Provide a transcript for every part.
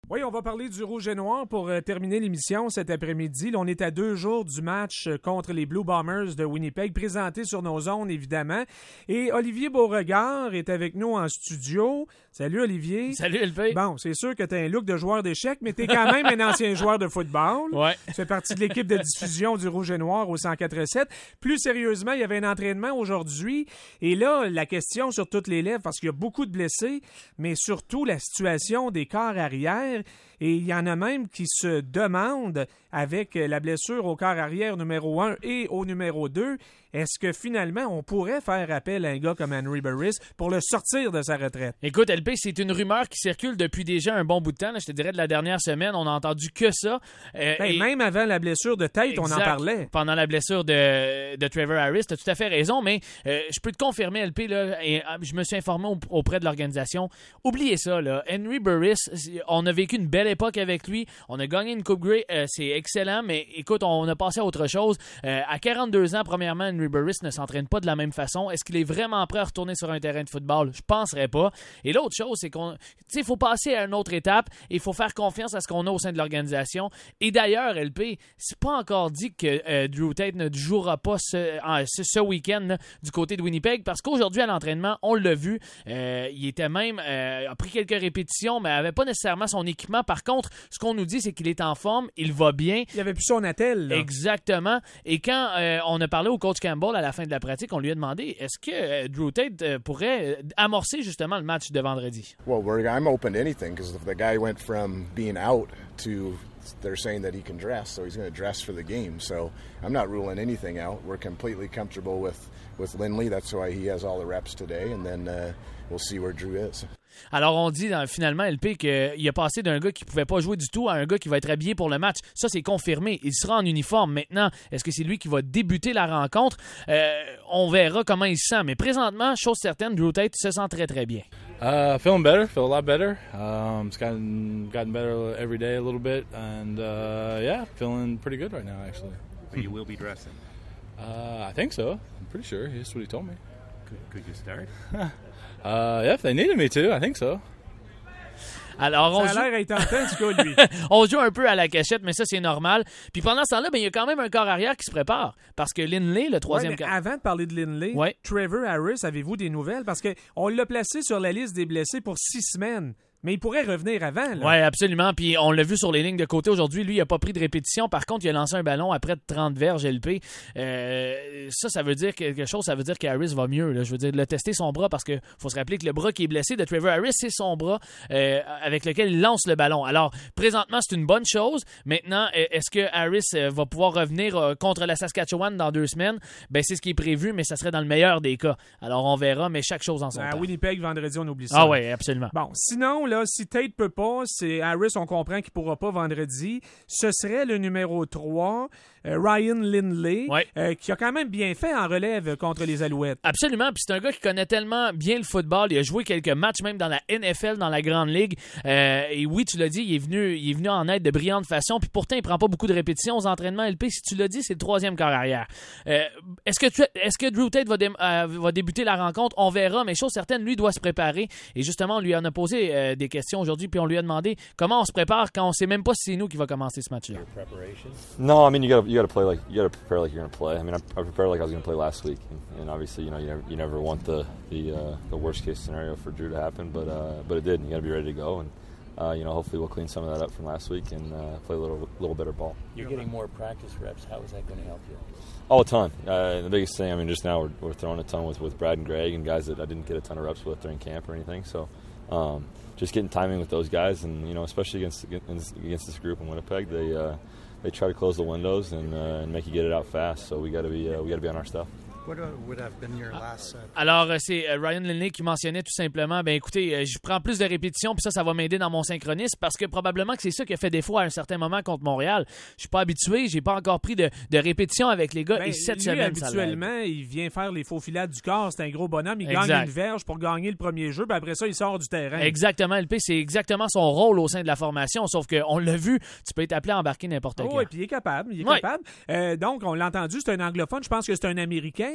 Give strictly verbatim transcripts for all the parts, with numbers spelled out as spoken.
Oui, on va parler du Rouge et Noir pour euh, terminer l'émission cet après-midi. Là, on est à deux jours du match euh, contre les Blue Bombers de Winnipeg, présenté sur nos ondes, évidemment. Et Olivier Beauregard est avec nous en studio. Salut, Olivier. Salut, L P. Bon, c'est sûr que tu as un look de joueur d'échecs, mais tu es quand même un ancien joueur de football. Ouais. Tu fais partie de l'équipe de diffusion du Rouge et Noir au cent quatre sept. Plus sérieusement, il y avait un entraînement aujourd'hui. Et là, la question sur toutes les lèvres, parce qu'il y a beaucoup de blessés, mais surtout la situation des corps arrière. Et il y en a même qui se demandent, avec la blessure au corps arrière numéro un et au numéro deux, est-ce que finalement on pourrait faire appel à un gars comme Henry Burris pour le sortir de sa retraite? Écoute, L P, c'est une rumeur qui circule depuis déjà un bon bout de temps. Là, je te dirais de la dernière semaine, on n'a entendu que ça. Euh, ben, et... Même avant la blessure de tête, exact, on en parlait. Pendant la blessure de, de Trevor Harris, tu as tout à fait raison, mais euh, je peux te confirmer, L P, là, et, euh, je me suis informé auprès de l'organisation. Oubliez ça, là. Henry Burris, on a vécu une belle époque avec lui. On a gagné une Coupe Grey, euh, c'est excellent, mais écoute, on a passé à autre chose. Euh, à quarante-deux ans, premièrement, Henry Burris ne s'entraîne pas de la même façon. Est-ce qu'il est vraiment prêt à retourner sur un terrain de football? Je penserais pas. Et l'autre chose, c'est qu'on, tu sais, il faut passer à une autre étape et il faut faire confiance à ce qu'on a au sein de l'organisation. Et d'ailleurs, L P, c'est pas encore dit que euh, Drew Tate ne jouera pas ce, en, ce, ce week-end là, du côté de Winnipeg, parce qu'aujourd'hui à l'entraînement, on l'a vu, euh, il était même, euh, a pris quelques répétitions, mais avait pas nécessairement son équipement. Par contre, ce qu'on nous dit, c'est qu'il est en forme, il va bien. Il avait plus son attelle, là. Exactement. Et quand euh, on a parlé au coach Campbell à la fin de la pratique, on lui a demandé est-ce que euh, Drew Tate euh, pourrait euh, amorcer justement le match de vendredi. Well, we're, I'm open to anything because the guy went from being out to they're saying that he can dress, so he's going to dress for the game. So I'm not ruling anything out. We're completely comfortable with with Lindley. That's why he has all the reps today, and then uh, we'll see where Drew is. Alors, on dit dans, finalement, L P, qu'il a passé d'un gars qui ne pouvait pas jouer du tout à un gars qui va être habillé pour le match. Ça, c'est confirmé. Il sera en uniforme. Maintenant, est-ce que c'est lui qui va débuter la rencontre? Euh, on verra comment il se sent. Mais présentement, chose certaine, Drew Tate se sent très, très bien. Uh, feeling better, feel a lot better. Um, it's gotten, gotten better every day a little bit. And, uh, yeah, feeling pretty good right now, actually. But you will be dressing? Uh, I think so. I'm pretty sure. That's what he told me. Could, could you start? Uh, yeah, if they needed me to, I think so. Alors, on ça a joue... l'air intentant, du coup, lui. On joue un peu à la cachette, mais ça, c'est normal. Puis pendant ce temps-là, ben, il y a quand même un corps arrière qui se prépare. Parce que Lindley, le troisième... Ouais, corps... Avant de parler de Lindley, ouais. Trevor Harris, avez-vous des nouvelles? Parce qu'on l'a placé sur la liste des blessés pour six semaines. Mais il pourrait revenir avant. Oui, absolument. Puis on l'a vu sur les lignes de côté aujourd'hui. Lui, il n'a pas pris de répétition. Par contre, il a lancé un ballon à près de trente verges L P. Euh, ça, ça veut dire quelque chose. Ça veut dire qu'Harris va mieux. Là. Je veux dire, il a testé son bras parce qu'il faut se rappeler que le bras qui est blessé de Trevor Harris, c'est son bras euh, avec lequel il lance le ballon. Alors, présentement, c'est une bonne chose. Maintenant, est-ce que Harris va pouvoir revenir contre la Saskatchewan dans deux semaines? Ben, c'est ce qui est prévu, mais ça serait dans le meilleur des cas. Alors, on verra, mais chaque chose en son à temps. À Winnipeg, vendredi, on oublie ça. Ah oui, absolument. Bon, sinon, là, si Tate peut pas, c'est Harris, on comprend qu'il pourra pas vendredi. Ce serait le numéro trois, euh, Ryan Lindley, ouais. euh, qui a quand même bien fait en relève contre les Alouettes. Absolument, puis c'est un gars qui connaît tellement bien le football. Il a joué quelques matchs même dans la N F L, dans la Grande Ligue. Euh, et oui, tu l'as dit, il est venu, il est venu en aide de brillante façon. Puis pourtant, il prend pas beaucoup de répétitions aux entraînements L P. Si tu l'as dit, c'est le troisième quart arrière. Euh, est-ce que tu, est-ce que Drew Tate va, dé, euh, va débuter la rencontre? On verra, mais chose certaine, lui doit se préparer. Et justement, on lui en a posé euh, des questions aujourd'hui, puis on lui a demandé comment on se prépare quand on sait même pas si c'est nous qui va commencer ce match-là. No, I mean you got you got to play like you got to prepare like you're going to play. I mean I, I prepared like I was going to play last week, and, and obviously you know you never you never want the the uh, the worst case scenario for Drew to happen, but uh, but it did. And you got to be ready to go, and uh, you know hopefully we'll clean some of that up from last week and uh, play a little little better ball. You're getting more practice reps. How is that going to help you? Oh, a ton. Uh, the biggest thing, I mean, just now we're we're throwing a ton with with Brad and Greg and guys that I didn't get a ton of reps with during camp or anything, so. Um, just getting timing with those guys, and you know, especially against against this group in Winnipeg, they uh, they try to close the windows and, uh, and make you get it out fast. So we got to be uh, we got to be on our stuff. What would have been your last, uh... Alors, c'est Ryan Lindley qui mentionnait tout simplement, ben écoutez, je prends plus de répétitions, puis ça, ça va m'aider dans mon synchronisme, parce que probablement que c'est ça qui a fait défaut à un certain moment contre Montréal. Je suis pas habitué, j'ai pas encore pris de, de répétitions avec les gars, ben, et cette lui, semaine, habituellement, ça il vient faire les faux filades du corps, c'est un gros bonhomme, il exact. gagne une verge pour gagner le premier jeu, puis après ça, il sort du terrain. Exactement, L P, c'est exactement son rôle au sein de la formation, sauf qu'on l'a vu, tu peux être appelé à embarquer n'importe oh, quand. Oui, puis il est capable, il est ouais. capable. Euh, donc, on l'a entendu, c'est un anglophone, je pense que c'est un Américain.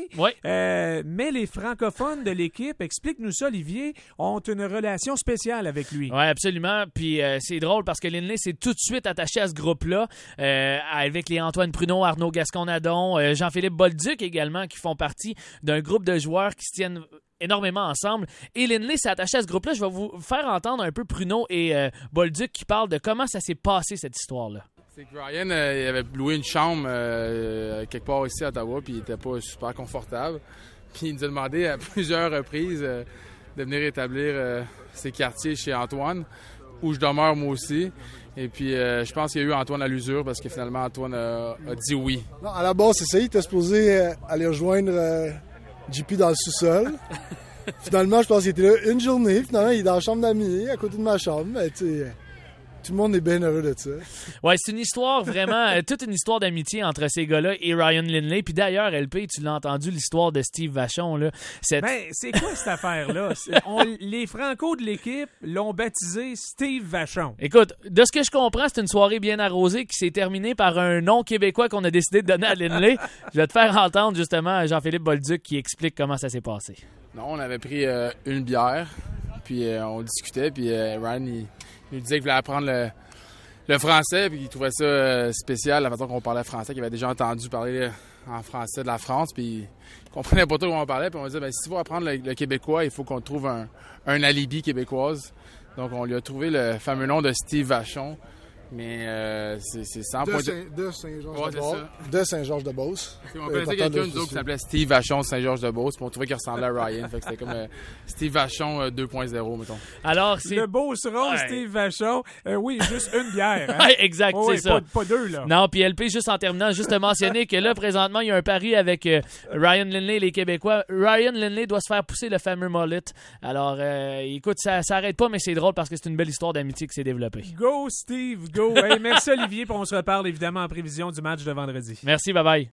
Lindley. Oui. Euh, mais les francophones de l'équipe, explique-nous ça, Olivier, ont une relation spéciale avec lui. Oui, absolument. Puis euh, c'est drôle parce que Lindley s'est tout de suite attaché à ce groupe-là, euh, avec les Antoine Pruneau, Arnaud Gascon-Nadon, euh, Jean-Philippe Bolduc également, qui font partie d'un groupe de joueurs qui se tiennent énormément ensemble. Et Lindley s'est attaché à ce groupe-là. Je vais vous faire entendre un peu Pruneau et euh, Bolduc qui parlent de comment ça s'est passé, cette histoire-là. C'est que Ryan, euh, il avait loué une chambre euh, quelque part ici à Ottawa, puis il était pas super confortable. Puis il nous a demandé à plusieurs reprises euh, de venir établir euh, ses quartiers chez Antoine, où je demeure moi aussi. Et puis euh, je pense qu'il y a eu Antoine à l'usure, parce que finalement Antoine a, a dit oui. Non, à la base, c'est ça. Il était supposé euh, aller rejoindre euh, J P dans le sous-sol. Finalement, je pense qu'il était là une journée. Finalement, il est dans la chambre d'amis, à côté de ma chambre. Mais tu sais, tout le monde est bien heureux de ça. Ouais, c'est une histoire vraiment, euh, toute une histoire d'amitié entre ces gars-là et Ryan Lindley. Puis d'ailleurs, L P, tu l'as entendu, l'histoire de Steve Vachon. Là. Cette... Ben, c'est quoi cette affaire-là? C'est- on- les Franco de l'équipe l'ont baptisé Steve Vachon. Écoute, de ce que je comprends, c'est une soirée bien arrosée qui s'est terminée par un nom québécois qu'on a décidé de donner à Lindley. Je vais te faire entendre justement Jean-Philippe Bolduc qui explique comment ça s'est passé. Non, on avait pris euh, une bière, puis euh, on discutait, puis euh, Ryan, il, il nous disait qu'il voulait apprendre le, le français, puis qu'il trouvait ça euh, spécial, la façon qu'on parlait français, qu'il avait déjà entendu parler euh, en français de la France, puis il comprenait pas trop comment on parlait, puis on disait, ben, si tu veux apprendre le, le québécois, il faut qu'on trouve un, un alibi québécoise. Donc, on lui a trouvé le fameux nom de Steve Vachon, mais euh, c'est, c'est cent De, points... Saint- de Saint-Georges Ouais, de c'est Beauce. ça. De Saint-Georges-de-Beauce. On Euh, connaissait partant quelqu'un de nous autres qui ceci. s'appelait Steve Vachon de Saint-Georges-de-Beauce, puis on trouvait qu'il ressemblait à Ryan. Fait que c'était comme euh, Steve Vachon euh, deux point zéro, mettons. Alors, c'est... Le beau sera Ouais. Steve Vachon. Euh, oui, juste une bière. Hein? Ouais, exact, Ouais, c'est pas, ça. pas deux, là. Non, puis L P, juste en terminant, juste à mentionner que là, présentement, il y a un pari avec euh, Ryan Lindley et les Québécois. Ryan Lindley doit se faire pousser le fameux mullet. Alors, euh, écoute, ça s'arrête pas, mais c'est drôle parce que c'est une belle histoire d'amitié qui s'est développée. Go, Steve, go. Hey, merci, Olivier. Puis on se reparle évidemment en prévision du match de vendredi. Merci, bye-bye.